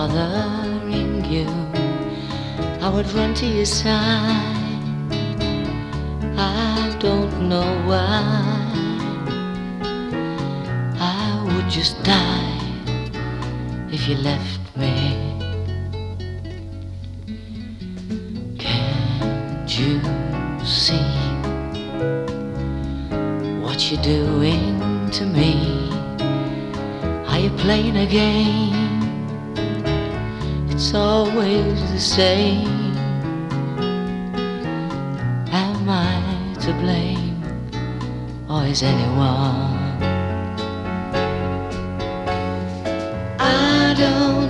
bothering you, I would run to your side. I don't know why. I would just die if you left me. Can't you see what you're doing to me? Are you playing a game? It's always the same. Am I to blame, or is anyone? I don't